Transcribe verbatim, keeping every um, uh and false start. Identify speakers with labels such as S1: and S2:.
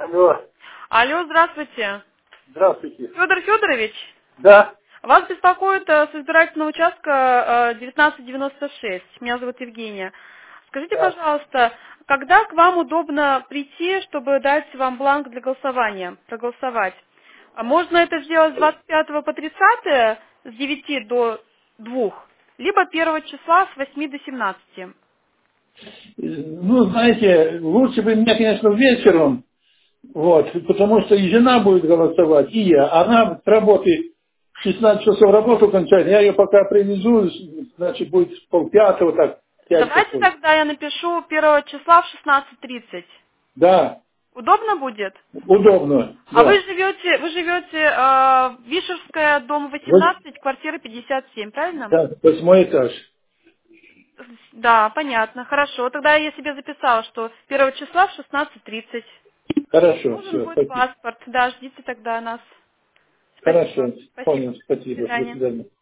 S1: Алло,
S2: Алло, здравствуйте.
S1: здравствуйте.
S2: Федор Федорович,
S1: Да,
S2: вас беспокоит э, с избирательного участка э, девятнадцать девяносто шесть. Меня зовут Евгения. Скажите,
S1: да.
S2: пожалуйста, когда к вам удобно прийти, чтобы дать вам бланк для голосования, проголосовать? А можно это сделать с двадцать пятого по тридцатое с девяти до двух, либо первого числа с восьми до семнадцати.
S1: Ну, знаете, лучше бы мне, конечно, вечером, вот, потому что и жена будет голосовать, и я. Она с работы в шестнадцать часов работу кончает, я ее пока привезу, значит, будет полпятого, так, пять
S2: Давайте
S1: часов.
S2: тогда я напишу первого числа в шестнадцать тридцать.
S1: Да,
S2: Удобно будет?
S1: удобно,
S2: А вы
S1: да.
S2: живете, вы живете э, Вишерская, дом
S1: Вот,
S2: восемнадцать, квартира пятьдесят семь, правильно?
S1: да, восьмой этаж.
S2: Да, понятно, хорошо. Тогда я себе записала, что первого числа в шестнадцать тридцать.
S1: Хорошо,
S2: Нужен
S1: все,
S2: будет
S1: спасибо.
S2: паспорт. Да, ждите тогда нас.
S1: Хорошо,
S2: Спасибо. Спасибо.
S1: понял,
S2: До
S1: спасибо. До
S2: свидания.
S1: свидания.